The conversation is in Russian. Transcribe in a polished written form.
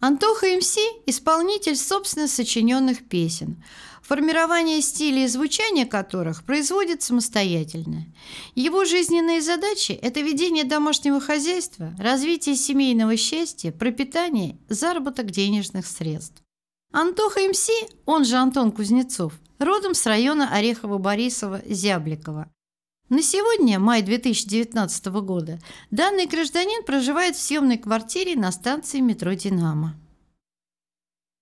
Антоха МС– исполнитель собственно сочиненных песен, формирование стиля и звучания которых производит самостоятельно. Его жизненные задачи – это ведение домашнего хозяйства, развитие семейного счастья, пропитание, заработок денежных средств. Антоха МС, он же Антон Кузнецов, родом с района Орехово-Борисово-Зябликово. На сегодня, май 2019 года, данный гражданин проживает в съемной квартире на станции метро «Динамо».